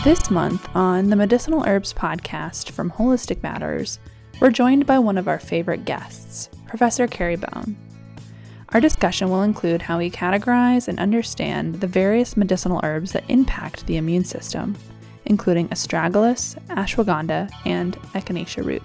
This month on the Medicinal Herbs podcast from Holistic Matters, we're joined by one of our favorite guests, Professor Carrie Bone. Our discussion will include how we categorize and understand the various medicinal herbs that impact the immune system, including astragalus, ashwagandha, and echinacea root.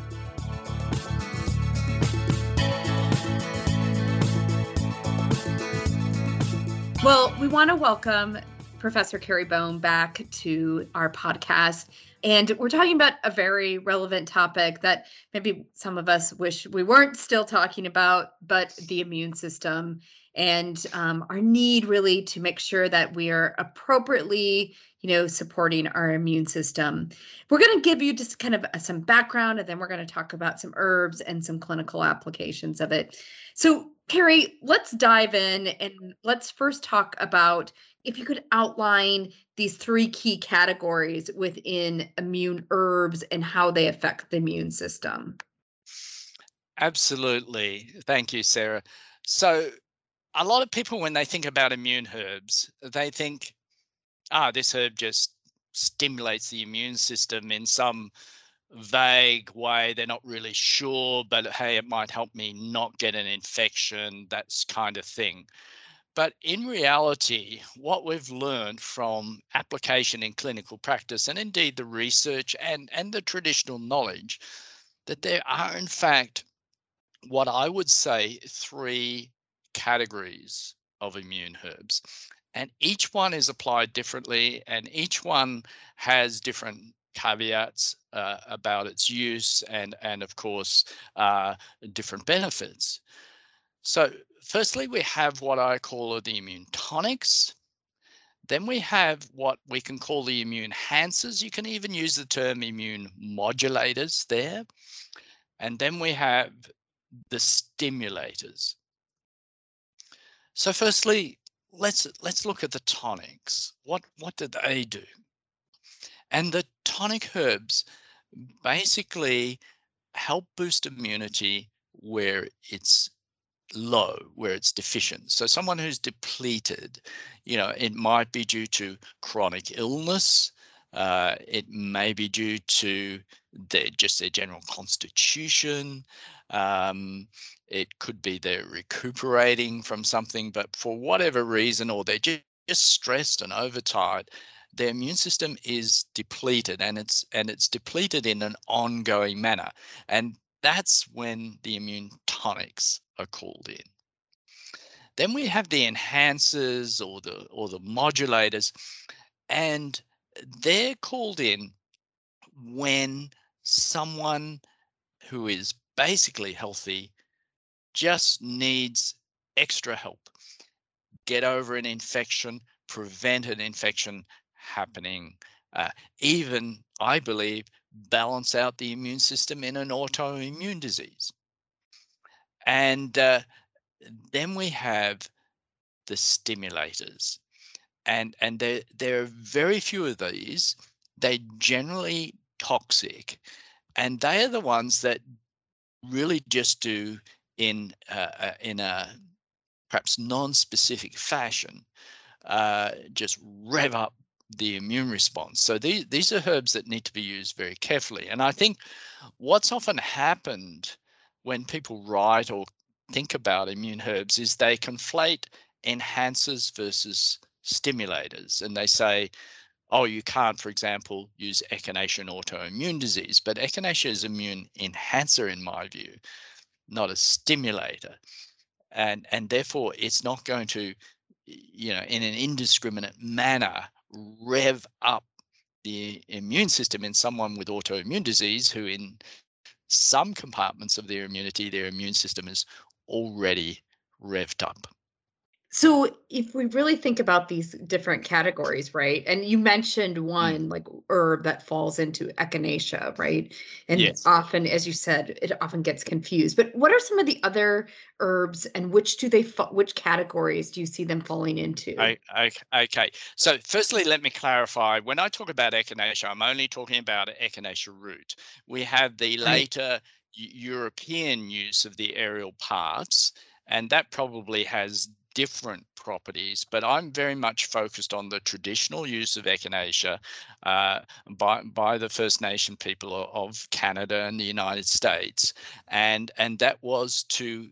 Well, we want to welcome Professor Carrie Bone back to our podcast. And we're talking about a very relevant topic that maybe some of us wish we weren't still talking about, but the immune system and our need really to make sure that we are appropriately, supporting our immune system. We're going to give you just kind of some background, and then we're going to talk about some herbs and some clinical applications of it. So, Carrie, let's dive in and let's first talk about if you could outline these three key categories within immune herbs and how they affect the immune system. Absolutely. Thank you, Sarah. So a lot of people, when they think about immune herbs, they think, this herb just stimulates the immune system in some vague way. They're not really sure, but hey, it might help me not get an infection, that's kind of thing. But in reality, what we've learned from application in clinical practice, and indeed the research and the traditional knowledge, that there are in fact what I would say three categories of immune herbs. And each one is applied differently, and each one has different caveats about its use and of course, different benefits. So firstly, we have what I call the immune tonics. Then we have what we can call the immune enhancers. You can even use the term immune modulators there. And then we have the stimulators. So firstly, let's look at the tonics. What do they do? And the tonic herbs basically help boost immunity where it's low, where it's deficient. So someone who's depleted, it might be due to chronic illness. It may be due to their general constitution. It could be they're recuperating from something, but for whatever reason, or they're just stressed and overtired, their immune system is depleted, and it's depleted in an ongoing manner. And that's when the immune tonics are called in. Then we have the enhancers or the modulators, and they're called in when someone who is basically healthy just needs extra help. Get over an infection, prevent an infection happening, even, I believe, balance out the immune system in an autoimmune disease. And then we have the stimulators, and there are very few of these. They're generally toxic, and they are the ones that really just do in a perhaps non-specific fashion, just rev up the immune response. So these are herbs that need to be used very carefully. And I think what's often happened when people write or think about immune herbs is they conflate enhancers versus stimulators. And they say, you can't, for example, use echinacea in autoimmune disease, but echinacea is immune enhancer in my view, not a stimulator. And therefore it's not going to, in an indiscriminate manner, rev up the immune system in someone with autoimmune disease who in some compartments of their immunity, their immune system is already revved up. So if we really think about these different categories, right? And you mentioned one like herb that falls into echinacea, right? And yes. Often, as you said, it often gets confused. But what are some of the other herbs, and which categories do you see them falling into? Okay. So firstly, let me clarify. When I talk about echinacea, I'm only talking about echinacea root. We have the later European use of the aerial parts, and that probably has different properties, but I'm very much focused on the traditional use of echinacea by the First Nation people of Canada and the United States, and that was to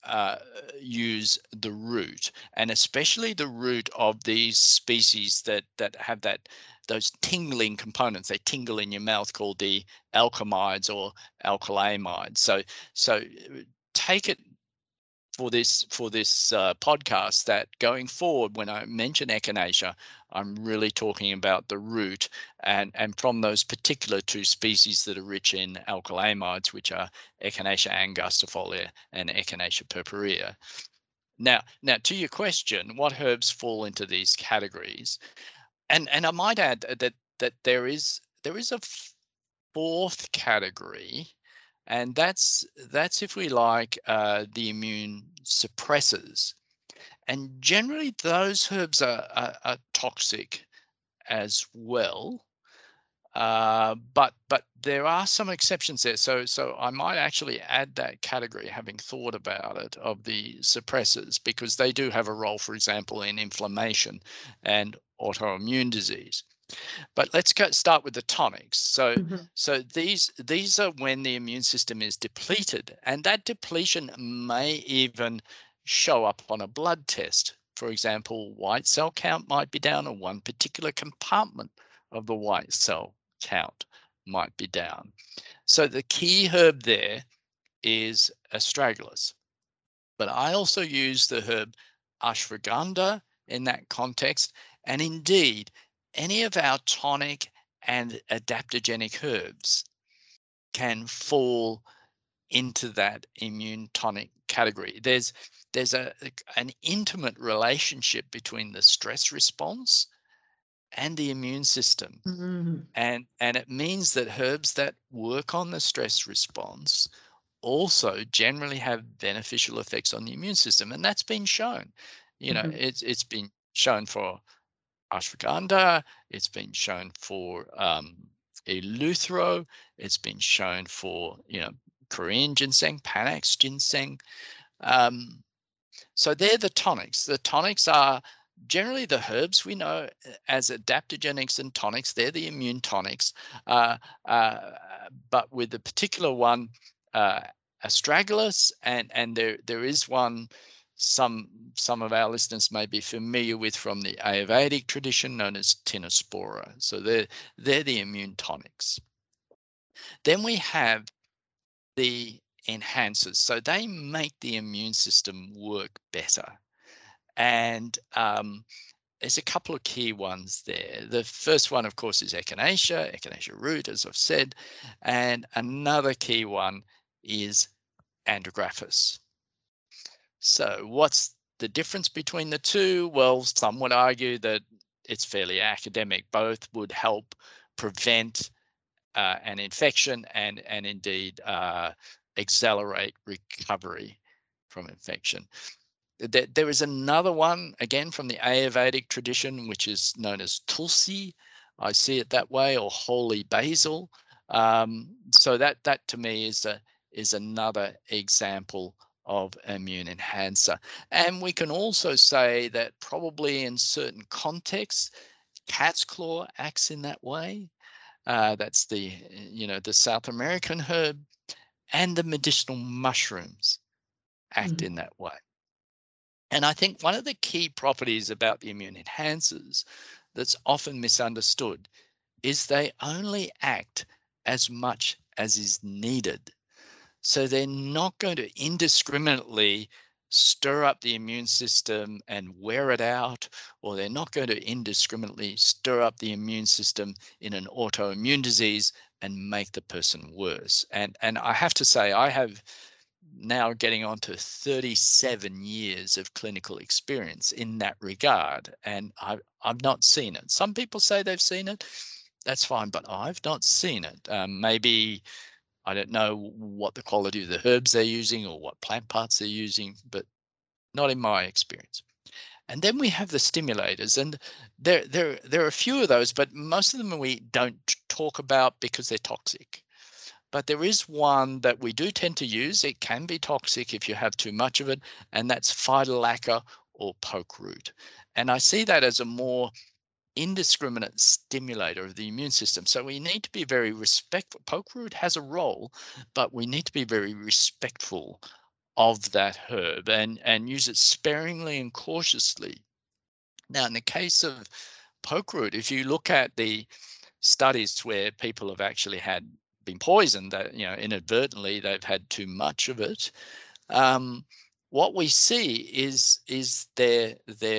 use the root, and especially the root of these species that have those tingling components. They tingle in your mouth, called the alkamides or alkylamides. So take it for this podcast that going forward, when I mention echinacea, I'm really talking about the root, and from those particular two species that are rich in alkylamides, which are Echinacea angustifolia and Echinacea purpurea. Now to your question, what herbs fall into these categories? And I might add that there is a fourth category, and that's if we like the immune suppressors. And generally those herbs are toxic as well, but there are some exceptions there. So I might actually add that category, having thought about it, of the suppressors, because they do have a role, for example, in inflammation and autoimmune disease. But let's start with the tonics. So these are when the immune system is depleted, and that depletion may even show up on a blood test. For example, white cell count might be down, or one particular compartment of the white cell count might be down. So the key herb there is astragalus. But I also use the herb ashwagandha in that context, and indeed any of our tonic and adaptogenic herbs can fall into that immune tonic category. There's an intimate relationship between the stress response and the immune system. And it means that herbs that work on the stress response also generally have beneficial effects on the immune system, and that's been shown. It's been shown for ashwagandha, it's been shown for eleuthero, it's been shown for Korean ginseng, Panax ginseng. So they're the tonics. The tonics are generally the herbs we know as adaptogenics and tonics. They're the immune tonics, but with the particular one, astragalus, and there is one some of our listeners may be familiar with from the Ayurvedic tradition, known as Tinospora. So they're the immune tonics. Then we have the enhancers. So they make the immune system work better. And there's a couple of key ones there. The first one, of course, is echinacea root, as I've said. And another key one is andrographis. So what's the difference between the two? Well, some would argue that it's fairly academic. Both would help prevent an infection and indeed accelerate recovery from infection. There is another one, again, from the Ayurvedic tradition, which is known as tulsi. I see it that way, or holy basil. So that to me is another example of immune enhancer. And we can also say that probably in certain contexts, cat's claw acts in that way. That's the South American herb, and the medicinal mushrooms act in that way. And I think one of the key properties about the immune enhancers that's often misunderstood is they only act as much as is needed. So they're not going to indiscriminately stir up the immune system and wear it out, or they're not going to indiscriminately stir up the immune system in an autoimmune disease and make the person worse. And I have to say, I have now getting on to 37 years of clinical experience in that regard, and I've not seen it. Some people say they've seen it. That's fine, but I've not seen it. Maybe I don't know what the quality of the herbs they're using or what plant parts they're using, but not in my experience. And then we have the stimulators, and there are a few of those, but most of them we don't talk about because they're toxic. But there is one that we do tend to use. It can be toxic if you have too much of it, and that's phytolacca or poke root. And I see that as a more indiscriminate stimulator of the immune system. So we need to be very respectful. Poke root has a role, but we need to be very respectful of that herb and use it sparingly and cautiously. Now, in the case of poke root, if you look at the studies where people have actually been poisoned, that inadvertently they've had too much of it, what we see is their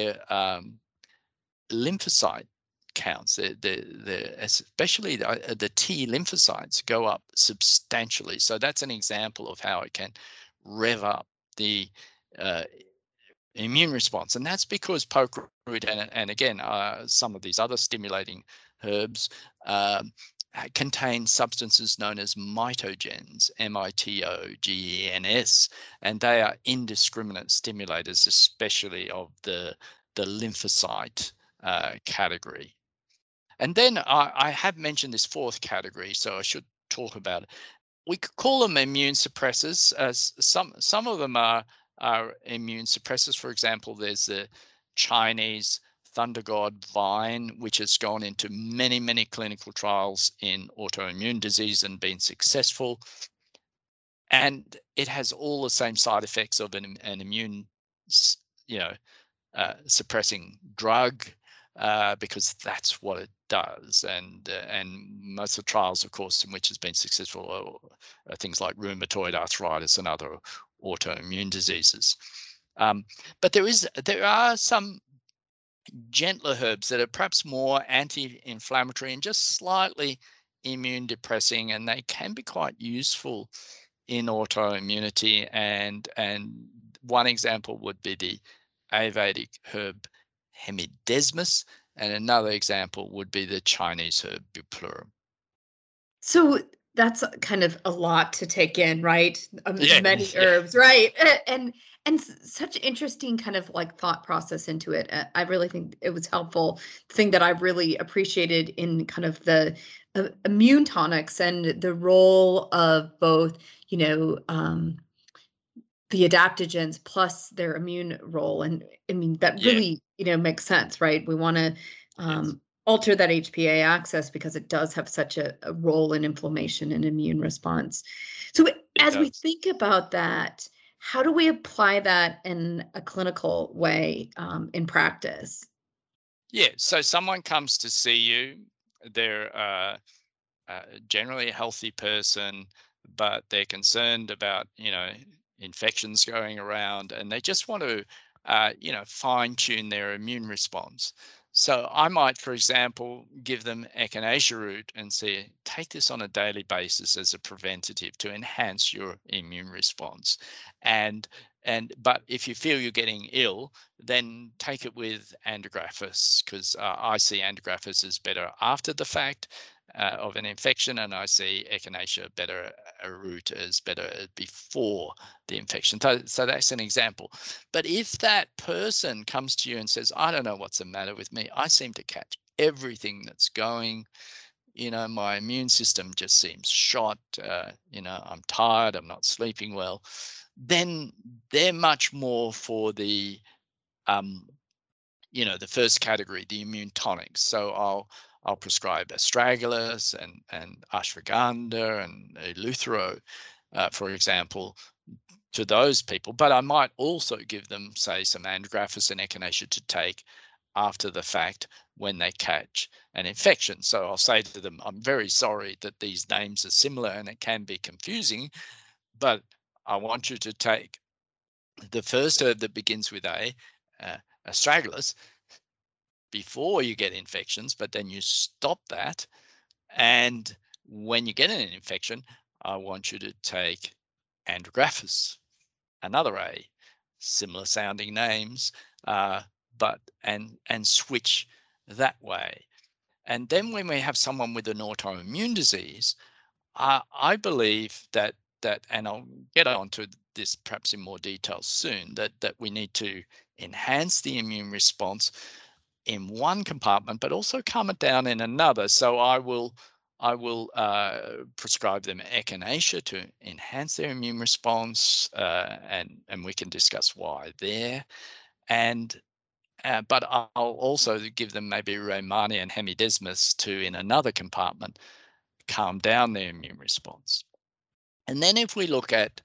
lymphocyte counts, especially the T lymphocytes go up substantially. So that's an example of how it can rev up the immune response. And that's because poke root and again, some of these other stimulating herbs contain substances known as mitogens, mitogens, and they are indiscriminate stimulators, especially of the lymphocyte category. And then I have mentioned this fourth category, so I should talk about it. We could call them immune suppressors. Some of them are immune suppressors. For example, there's the Chinese thunder god vine, which has gone into many clinical trials in autoimmune disease and been successful. And it has all the same side effects of an immune, suppressing drug, because that's what it does. And most of the trials, of course, in which has been successful are things like rheumatoid arthritis and other autoimmune diseases. But there are some gentler herbs that are perhaps more anti-inflammatory and just slightly immune depressing, and they can be quite useful in autoimmunity. And one example would be the Ayurvedic herb Hemidesmus, and another example would be the Chinese herb Buplurum. So that's kind of a lot to take in, right? Yeah, many herbs, right? And such interesting kind of like thought process into it. I really think it was helpful. The thing that I really appreciated in kind of the immune tonics and the role of both, the adaptogens plus their immune role. And I mean, that really, makes sense, right? We want to alter that HPA axis because it does have such a role in inflammation and immune response. So as we think about that, how do we apply that in a clinical way in practice? Yeah, so someone comes to see you, they're generally a healthy person, but they're concerned about, infections going around, and they just want to, fine tune their immune response. So I might, for example, give them echinacea root and say, take this on a daily basis as a preventative to enhance your immune response. But if you feel you're getting ill, then take it with Andrographis, because I see Andrographis as better after the fact of an infection, and I see echinacea root as better before the infection. So that's an example. But if that person comes to you and says, I don't know what's the matter with me, I seem to catch everything that's going, my immune system just seems shot, I'm tired, I'm not sleeping well, then they're much more for the the first category, the immune tonics. So I'll prescribe astragalus and ashwagandha and eleuthero, for example, to those people. But I might also give them, say, some Andrographis and echinacea to take after the fact when they catch an infection. So I'll say to them, I'm very sorry that these names are similar and it can be confusing, but I want you to take the first herb that begins with astragalus, before you get infections, but then you stop that. And when you get an infection, I want you to take Andrographis, another A, similar sounding names, but switch that way. And then when we have someone with an autoimmune disease, I believe that, and I'll get on to this perhaps in more detail soon, that we need to enhance the immune response in one compartment, but also calm it down in another. So I will prescribe them echinacea to enhance their immune response, and we can discuss why there. and but I'll also give them maybe Rehmannia and hemidesmus to, in another compartment, calm down their immune response. And then if we look at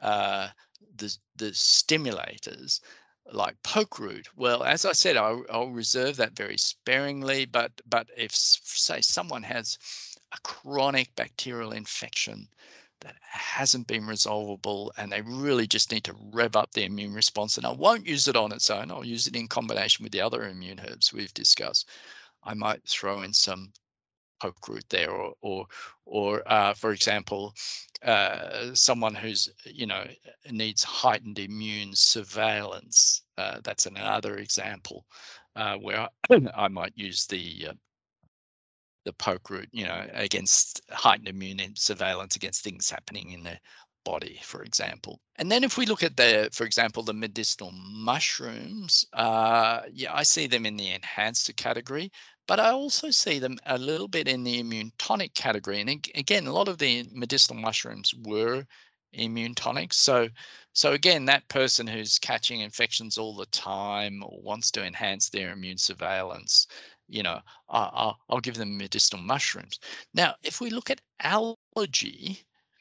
the stimulators like poke root, well, as I said, I'll reserve that very sparingly. But if, say, someone has a chronic bacterial infection that hasn't been resolvable and they really just need to rev up their immune response, and I won't use it on its own, I'll use it in combination with the other immune herbs we've discussed. I might throw in some poke root there, or for example, someone who's needs heightened immune surveillance. That's another example where I might use the poke root, against heightened immune surveillance against things happening in the body, for example. And then if we look at for example, the medicinal mushrooms, I see them in the enhancer category, but I also see them a little bit in the immune tonic category. And again, a lot of the medicinal mushrooms were immune tonics. So again, that person who's catching infections all the time or wants to enhance their immune surveillance, I'll give them medicinal mushrooms. Now, if we look at allergy,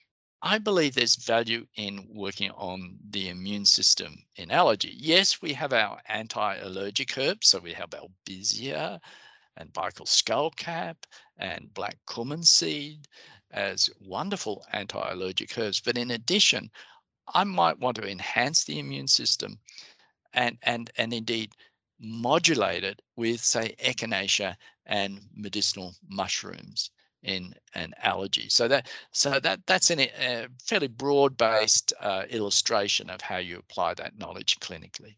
I believe there's value in working on the immune system in allergy. Yes, we have our anti-allergic herbs. So we have Albizia and Bicol skullcap and black cumin seed as wonderful anti-allergic herbs. But in addition, I might want to enhance the immune system and indeed modulate it with, say, echinacea and medicinal mushrooms in an allergy. So that's a fairly broad-based illustration of how you apply that knowledge clinically.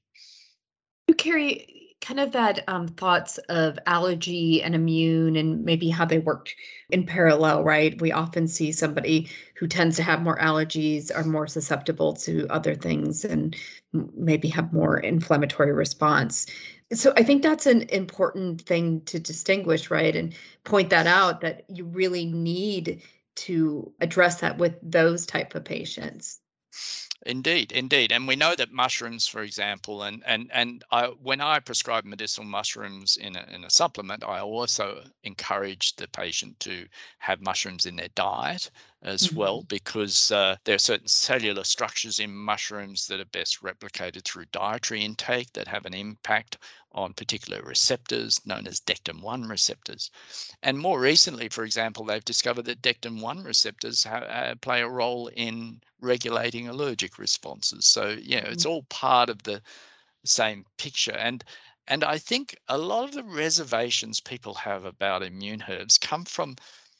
You carry kind of that thoughts of allergy and immune and maybe how they work in parallel, right? We often see somebody who tends to have more allergies are more susceptible to other things and maybe have more inflammatory response. So I think that's an important thing to distinguish, right? And point that out, that you really need to address that with those type of patients. Indeed. And we know that mushrooms, for example, and when I prescribe medicinal mushrooms in a supplement, I also encourage the patient to have mushrooms in their diet as well, because there are certain cellular structures in mushrooms that are best replicated through dietary intake that have an impact on particular receptors known as Dectin-1 receptors. And more recently, for example, they've discovered that Dectin-1 receptors play a role in regulating allergic responses. So, it's all part of the same picture. And I think a lot of the reservations people have about immune herbs come from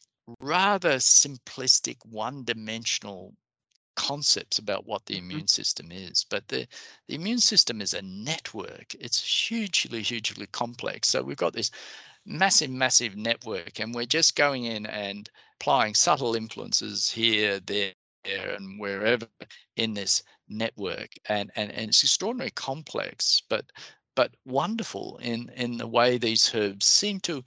rather simplistic, one-dimensional concepts about what the immune system is. But the immune system is a network. It's hugely complex. So we've got this massive network, and we're just going in and applying subtle influences here, there, and wherever in this network. And it's extraordinarily complex, but wonderful in the way these herbs seem to,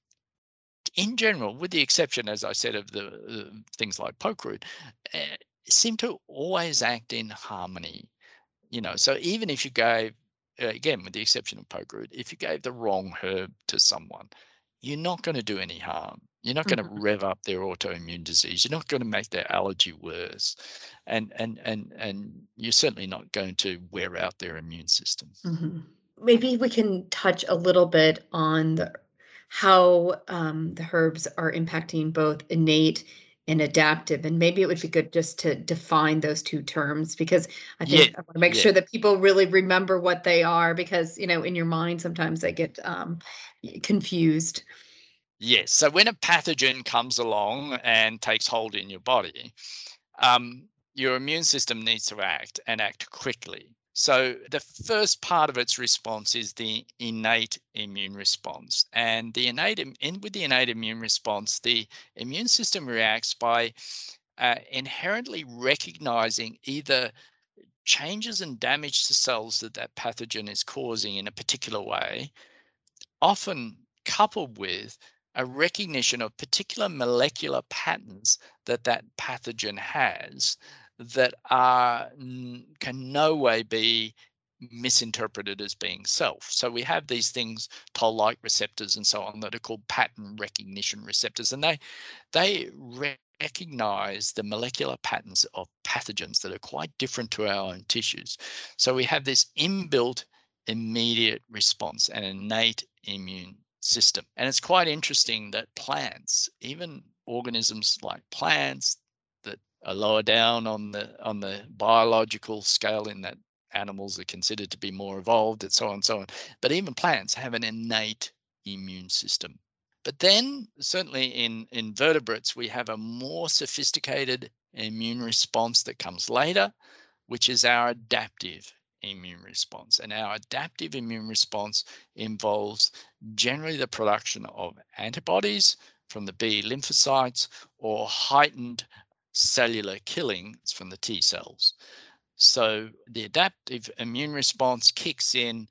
in general, with the exception, as I said, of the things like poke root, seem to always act in harmony. So even if you gave, again, with the exception of poke root, if you gave the wrong herb to someone, you're not going to do any harm. You're not going to rev up their autoimmune disease. You're not going to make their allergy worse, and you're certainly not going to wear out their immune system. Maybe we can touch a little bit on how the herbs are impacting both innate and adaptive. And maybe it would be good just to define those two terms, because I think I want to make sure that people really remember what they are, because, in your mind, sometimes they get confused. Yes. So when a pathogen comes along and takes hold in your body, your immune system needs to act quickly. So the first part of its response is the innate immune response. And with the innate immune response, the immune system reacts by inherently recognizing either changes and damage to cells that pathogen is causing in a particular way, often coupled with a recognition of particular molecular patterns that pathogen has that can no way be misinterpreted as being self. So we have these things, toll-like receptors and so on, that are called pattern recognition receptors, and they recognize the molecular patterns of pathogens that are quite different to our own tissues. So we have this inbuilt immediate response, an innate immune system. And it's quite interesting that plants, even organisms like plants that are lower down on the biological scale, in that animals are considered to be more evolved and so on and so on, but even plants have an innate immune system. But then certainly in invertebrates, we have a more sophisticated immune response that comes later, which is our adaptive immune response. And our adaptive immune response involves generally the production of antibodies from the B lymphocytes or heightened cellular killing from the T cells. So the adaptive immune response kicks in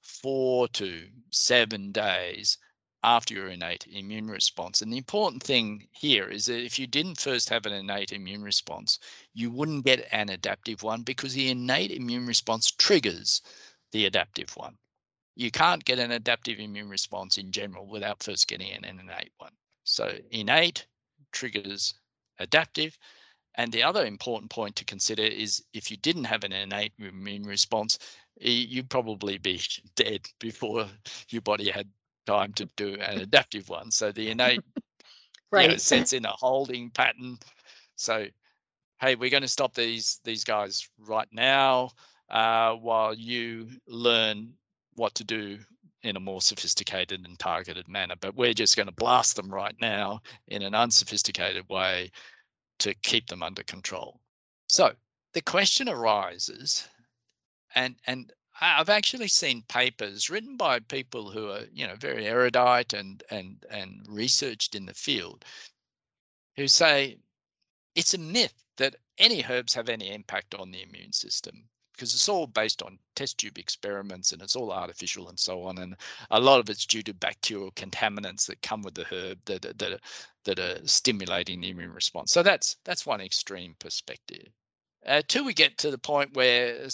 4 to 7 days after your innate immune response. And the important thing here is that if you didn't first have an innate immune response, you wouldn't get an adaptive one, because the innate immune response triggers the adaptive one. You can't get an adaptive immune response in general without first getting an innate one. So innate triggers adaptive. And the other important point to consider is if you didn't have an innate immune response, you'd probably be dead before your body had time to do an adaptive one. So the innate Right. sets in a holding pattern. So, hey, we're going to stop these guys right now while you learn what to do in a more sophisticated and targeted manner. But we're just going to blast them right now in an unsophisticated way to keep them under control. So the question arises, and I've actually seen papers written by people who are, very erudite and researched in the field, who say it's a myth that any herbs have any impact on the immune system, because it's all based on test tube experiments and it's all artificial and so on. And a lot of it's due to bacterial contaminants that come with the herb that are stimulating the immune response. So that's one extreme perspective. Till we get to the point where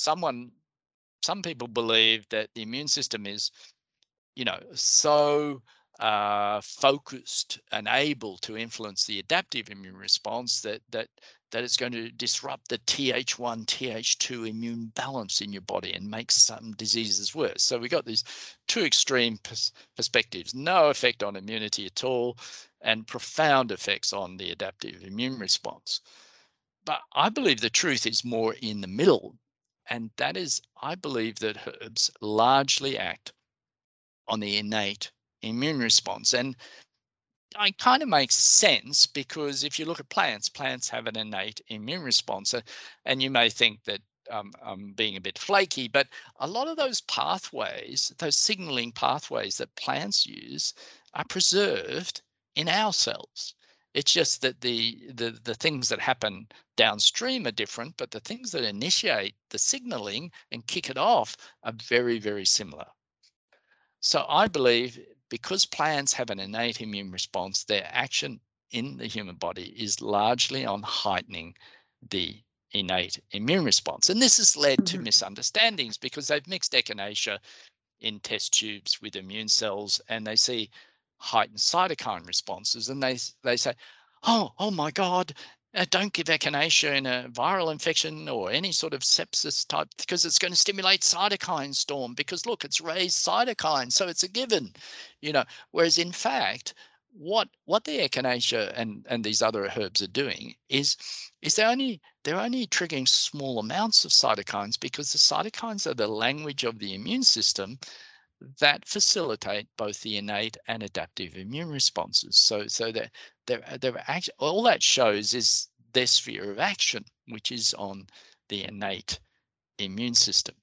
some people believe that the immune system is, so focused and able to influence the adaptive immune response that it's going to disrupt the Th1, Th2 immune balance in your body and make some diseases worse. So we got these two extreme perspectives: no effect on immunity at all, and profound effects on the adaptive immune response. But I believe the truth is more in the middle, and that is, I believe that herbs largely act on the innate immune response. And it kind of makes sense, because if you look at plants have an innate immune response. And you may think that I'm being a bit flaky, but a lot of those pathways, those signaling pathways that plants use, are preserved in our cells. It's just that the things that happen downstream are different, but the things that initiate the signaling and kick it off are very, very similar. So I believe, because plants have an innate immune response, their action in the human body is largely on heightening the innate immune response. And this has led to misunderstandings, because they've mixed echinacea in test tubes with immune cells, and they see heightened cytokine responses, and they say, oh my God, don't give echinacea in a viral infection or any sort of sepsis type, because it's going to stimulate cytokine storm, because look, it's raised cytokines, so it's a given, whereas in fact, what the echinacea and these other herbs are doing is they're only triggering small amounts of cytokines, because the cytokines are the language of the immune system that facilitate both the innate and adaptive immune responses. So that they're actually, all that shows is their sphere of action, which is on the innate immune system.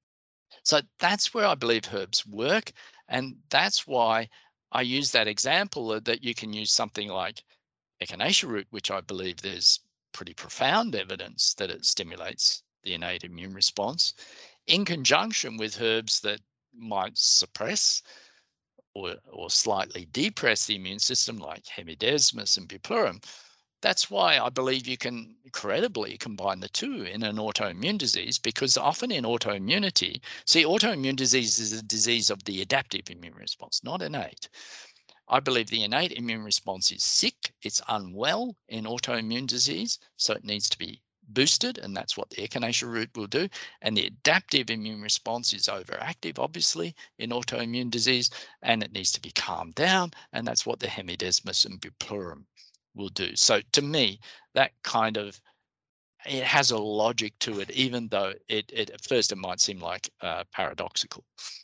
So that's where I believe herbs work, and that's why I use that example that you can use something like echinacea root, which I believe there's pretty profound evidence that it stimulates the innate immune response, in conjunction with herbs that might suppress or slightly depress the immune system, like hemidesmus and buplurum. That's why I believe you can credibly combine the two in an autoimmune disease, because often in autoimmunity, see, autoimmune disease is a disease of the adaptive immune response, not innate. I believe the innate immune response is sick, it's unwell in autoimmune disease, so it needs to be boosted, and that's what the echinacea root will do. And the adaptive immune response is overactive, obviously, in autoimmune disease, and it needs to be calmed down, and that's what the hemidesmus and bupleurum will do. So to me, that kind of, it has a logic to it, even though it at first it might seem like paradoxical.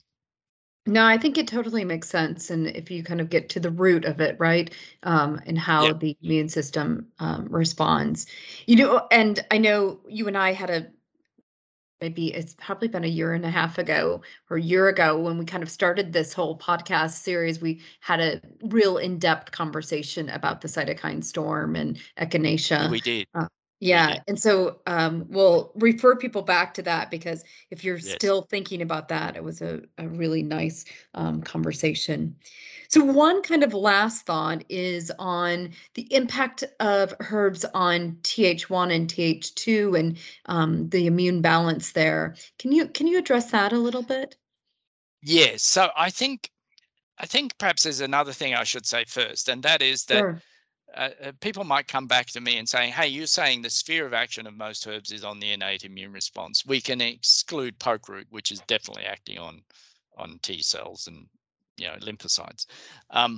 No, I think it totally makes sense. And if you kind of get to the root of it, right, and how Yeah, the immune system responds, and I know you and I had maybe it's probably been a year and a half ago or a year ago when we kind of started this whole podcast series. We had a real in-depth conversation about the cytokine storm and echinacea. we did. Uh, We yeah, did. and so we'll refer people back to that, because if you're Yes. still thinking about that, it was a really nice conversation. So one kind of last thought is on the impact of herbs on Th1 and Th2 and the immune balance there. Can you address that a little bit? Yes. So I think perhaps there's another thing I should say first, and that is that Sure. people might come back to me and saying, "Hey, you're saying the sphere of action of most herbs is on the innate immune response. We can exclude pokeroot, which is definitely acting on T cells and lymphocytes." Um,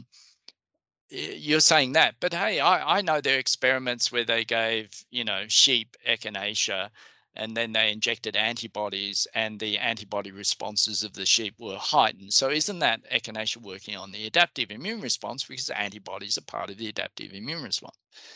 you're saying that, but hey, I know there are experiments where they gave sheep echinacea, and then they injected antibodies, and the antibody responses of the sheep were heightened. So isn't that echinacea working on the adaptive immune response, because antibodies are part of the adaptive immune response?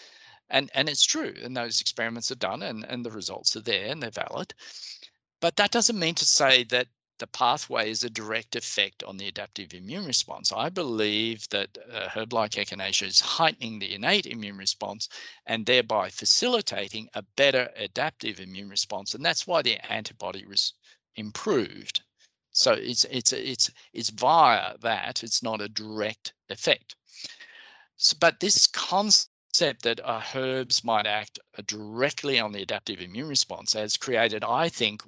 And it's true, and those experiments are done, and the results are there and they're valid. But that doesn't mean to say that the pathway is a direct effect on the adaptive immune response. I believe that herb like echinacea is heightening the innate immune response and thereby facilitating a better adaptive immune response, and that's why the antibody was improved. So it's via that. It's not a direct effect. So, but this concept that herbs might act directly on the adaptive immune response has created, I think,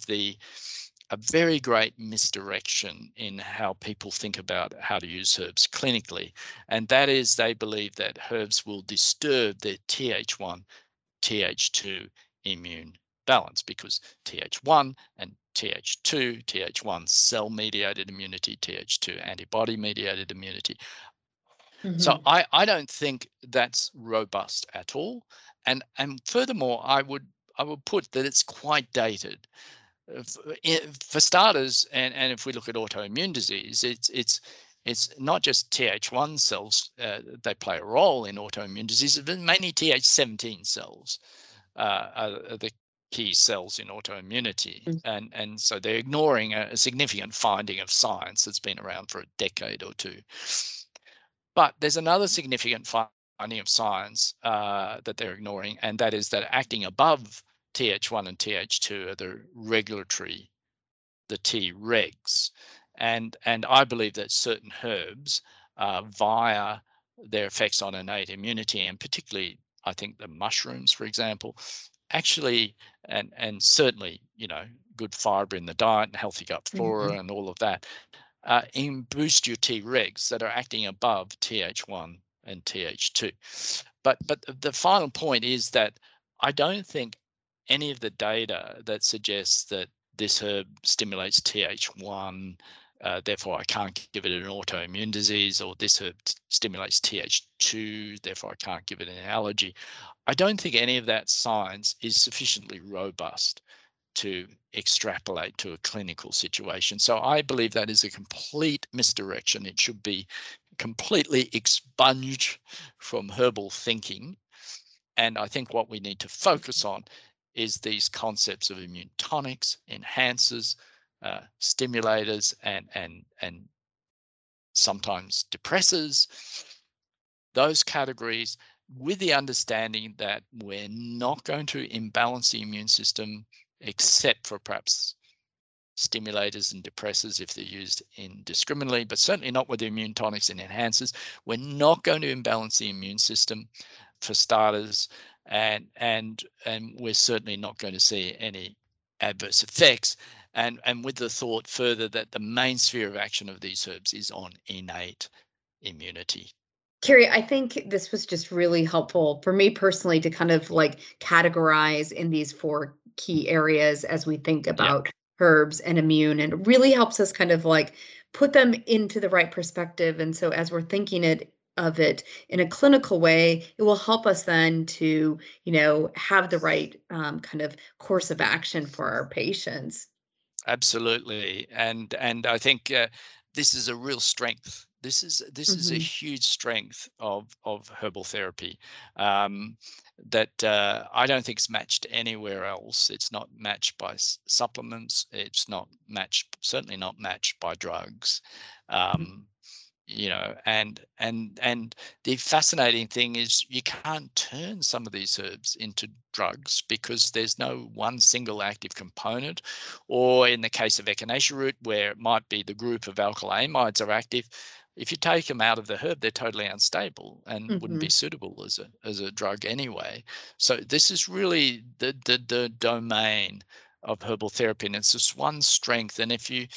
a very great misdirection in how people think about how to use herbs clinically. And that is, they believe that herbs will disturb their Th1, Th2 immune balance, because Th1 and Th2, Th1 cell mediated immunity, Th2 antibody mediated immunity. So Hmm. I don't think that's robust at all. And furthermore, I would put that it's quite dated. For starters, and if we look at autoimmune disease, it's not just Th1 cells they play a role in autoimmune disease, but mainly Th17 cells are the key cells in autoimmunity, and so they're ignoring a significant finding of science that's been around for a decade or two. But there's another significant finding of science that they're ignoring, and that is that acting above Th1 and Th2 are the regulatory, the Tregs, and I believe that certain herbs, via their effects on innate immunity, and particularly I think the mushrooms, for example, actually, and certainly good fiber in the diet and healthy gut flora Hmm. and all of that, boost your Tregs that are acting above Th1 and Th2. But the final point is that I don't think any of the data that suggests that this herb stimulates Th1, therefore I can't give it an autoimmune disease, or this herb stimulates Th2, therefore I can't give it an allergy. I don't think any of that science is sufficiently robust to extrapolate to a clinical situation. So I believe that is a complete misdirection. It should be completely expunged from herbal thinking. And I think what we need to focus on is these concepts of immune tonics, enhancers, stimulators, and sometimes depressors, those categories, with the understanding that we're not going to imbalance the immune system, except for perhaps stimulators and depressors if they're used indiscriminately, but certainly not with the immune tonics and enhancers. We're not going to imbalance the immune system for starters, and we're certainly not going to see any adverse effects. And with the thought further that the main sphere of action of these herbs is on innate immunity. Carrie, I think this was just really helpful for me personally to kind of like categorize in these 4 key areas as we think about herbs and immune, and it really helps us kind of like put them into the right perspective. And so as we're thinking of it in a clinical way, it will help us then to, have the right kind of course of action for our patients. Absolutely, and I think this is a real strength. This is a huge strength of herbal therapy that I don't think is matched anywhere else. It's not matched by supplements. It's not matched, certainly not matched by drugs. And the fascinating thing is you can't turn some of these herbs into drugs because there's no one single active component, or in the case of echinacea root, where it might be the group of alkyl amides are active. If you take them out of the herb, they're totally unstable and wouldn't be suitable as a drug anyway. So this is really the domain of herbal therapy, and it's just one strength. And if you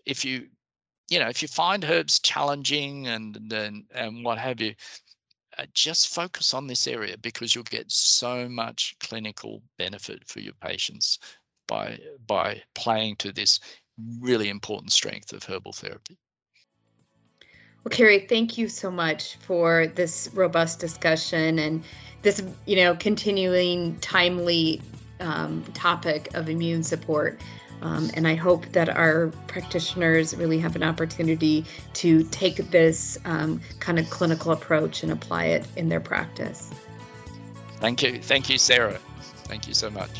find herbs challenging and what have you, just focus on this area, because you'll get so much clinical benefit for your patients by playing to this really important strength of herbal therapy. Well, Carrie, thank you so much for this robust discussion and this, continuing timely topic of immune support. And I hope that our practitioners really have an opportunity to take this kind of clinical approach and apply it in their practice. Thank you. Thank you, Sarah. Thank you so much.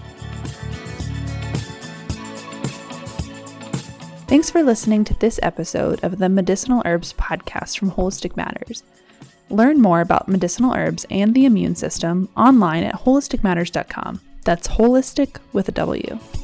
Thanks for listening to this episode of the Medicinal Herbs podcast from Holistic Matters. Learn more about medicinal herbs and the immune system online at holisticmatters.com. That's holistic with a W.